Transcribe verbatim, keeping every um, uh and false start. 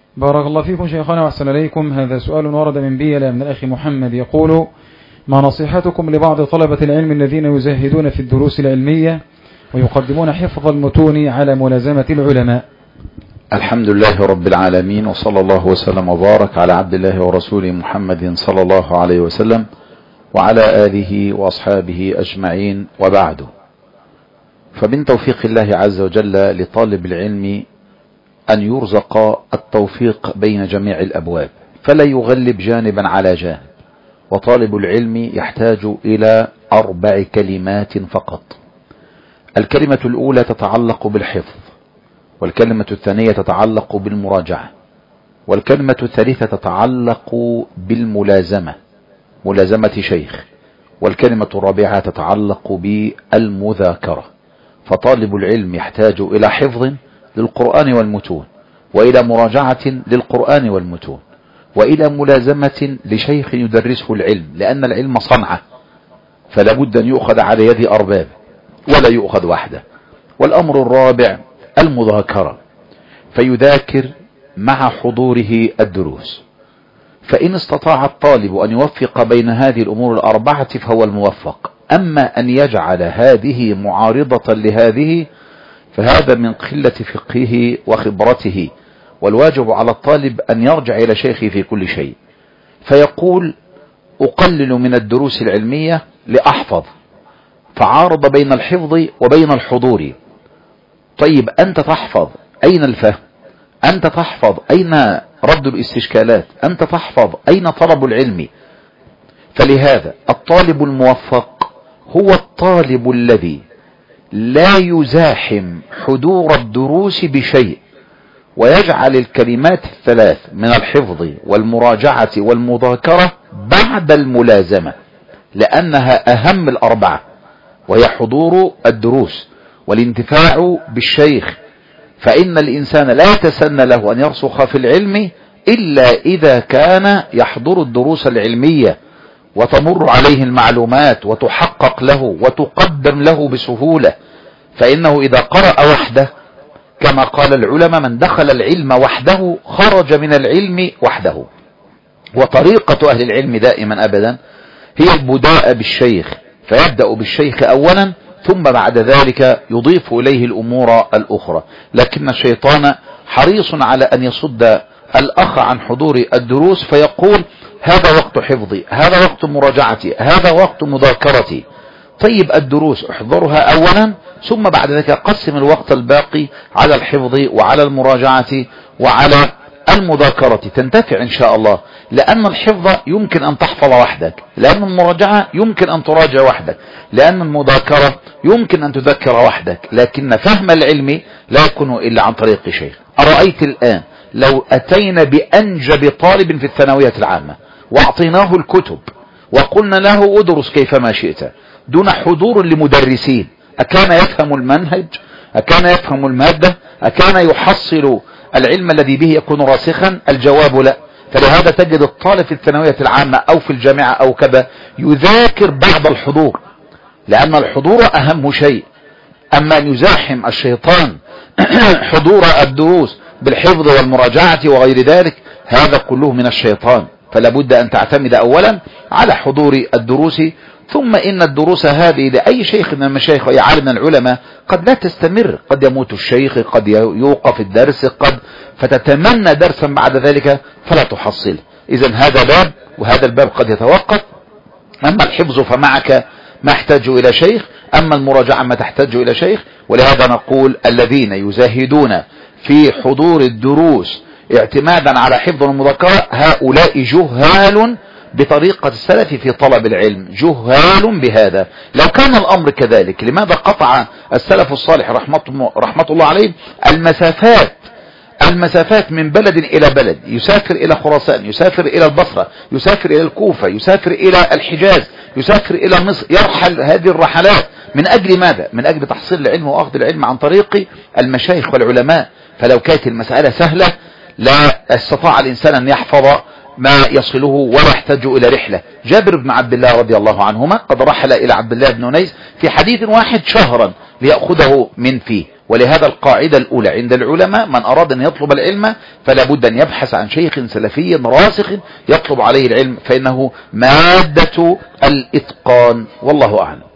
بارك الله فيكم شيخنا وأحسن إليكم. هذا سؤال ورد من بيلا من الأخ محمد يقول: ما نصيحتكم لبعض طلبة العلم الذين يزهدون في الدروس العلمية ويقدمون حفظ المتون على ملازمة العلماء؟ الحمد لله رب العالمين، وصلى الله وسلم وبارك على عبد الله ورسوله محمد صلى الله عليه وسلم وعلى آله وأصحابه أجمعين، وبعد. فمن توفيق الله عز وجل لطالب العلم أن يرزق التوفيق بين جميع الأبواب، فلا يغلب جانبا على جانب. وطالب العلم يحتاج إلى أربع كلمات فقط. الكلمة الأولى تتعلق بالحفظ، والكلمة الثانية تتعلق بالمراجعة، والكلمة الثالثة تتعلق بالملازمة، ملازمة شيخ، والكلمة الرابعة تتعلق بالمذاكرة. فطالب العلم يحتاج إلى حفظ للقرآن والمتون، وإلى مراجعة للقرآن والمتون، وإلى ملازمة لشيخ يدرسه العلم، لأن العلم صنعة، فلا بد أن يؤخذ على يد أرباب ولا يؤخذ وحده. والأمر الرابع المذاكرة، فيذاكر مع حضوره الدروس. فإن استطاع الطالب أن يوفق بين هذه الأمور الأربعة فهو الموفق. أما أن يجعل هذه معارضة لهذه فهذا من قلة فقهه وخبرته. والواجب على الطالب أن يرجع إلى شيخه في كل شيء، فيقول: أقلل من الدروس العلمية لأحفظ، فعارض بين الحفظ وبين الحضور. طيب أنت تحفظ، أين الفهم؟ أنت تحفظ، أين رد الاستشكالات؟ أنت تحفظ، أين طلب العلم؟ فلهذا الطالب الموفق هو الطالب الذي لا يزاحم حضور الدروس بشيء، ويجعل الكلمات الثلاث من الحفظ والمراجعة والمذاكرة بعد الملازمة، لأنها أهم الأربعة، وهي حضور الدروس والانتفاع بالشيخ. فإن الإنسان لا يتسنى له أن يرسخ في العلم إلا إذا كان يحضر الدروس العلمية وتمر عليه المعلومات وتحقق له وتقدم له بسهولة. فإنه إذا قرأ وحده، كما قال العلماء: من دخل العلم وحده خرج من العلم وحده. وطريقة أهل العلم دائما أبدا هي البداء بالشيخ، فيبدأ بالشيخ أولا ثم بعد ذلك يضيف إليه الأمور الأخرى. لكن الشيطان حريص على أن يصد الأخ عن حضور الدروس، فيقول: هذا وقت حفظي، هذا وقت مراجعتي، هذا وقت مذاكرتي. طيب الدروس احضرها أولا، ثم بعد ذلك قسم الوقت الباقي على الحفظ وعلى المراجعة وعلى المذاكرة، تنتفع إن شاء الله. لأن الحفظ يمكن أن تحفظ وحدك، لأن المراجعة يمكن أن تراجع وحدك، لأن المذاكرة يمكن أن تذكر وحدك. لكن فهم العلم لا يكون إلا عن طريق شيخ. أرأيت الآن لو أتينا بأنجب طالب في الثانوية العامة واعطيناه الكتب وقلنا له ادرس كيفما شئت دون حضور لمدرسين، أكان يفهم المنهج؟ أكان يفهم المادة؟ أكان يحصل العلم الذي به يكون راسخا؟ الجواب لا. فلهذا تجد الطالب في الثانوية العامة أو في الجامعة أو كذا يذاكر بعد الحضور، لأن الحضور أهم شيء. أما أن يزاحم الشيطان حضور الدروس بالحفظ والمراجعة وغير ذلك، هذا كله من الشيطان. فلا بد أن تعتمد أولا على حضور الدروس. ثم إن الدروس هذه لأي شيخ من المشايخ وأي عالم من العلماء قد لا تستمر، قد يموت الشيخ، قد يوقف الدرس، قد فتتمنى درسا بعد ذلك فلا تحصل. إذن هذا باب، وهذا الباب قد يتوقف. أما الحفظ فمعك ما يحتاج إلى شيخ، أما المراجعة ما تحتاج إلى شيخ. ولهذا نقول: الذين يزاهدون في حضور الدروس اعتمادا على حفظ المذاكرة هؤلاء جهال بطريقة السلف في طلب العلم، جهال بهذا. لو كان الأمر كذلك لماذا قطع السلف الصالح رحمة, رحمة الله عليه المسافات المسافات من بلد إلى بلد؟ يسافر إلى خراسان، يسافر إلى البصرة، يسافر إلى الكوفة، يسافر إلى الحجاز، يسافر إلى مصر، يرحل هذه الرحلات من أجل ماذا؟ من أجل تحصيل العلم وأخذ العلم عن طريق المشايخ والعلماء. فلو كانت المسألة سهلة لا استطاع الإنسان أن يحفظ ما يصله ولا يحتاج إلى رحلة. جابر بن عبد الله رضي الله عنهما قد رحل إلى عبد الله بن أنيس في حديث واحد شهرا ليأخذه من فيه، ولهذا القاعدة الأولى عند العلماء: من أراد أن يطلب العلم فلا بد أن يبحث عن شيخ سلفي راسخ يطلب عليه العلم، فإنه مادة الإتقان. والله أعلم.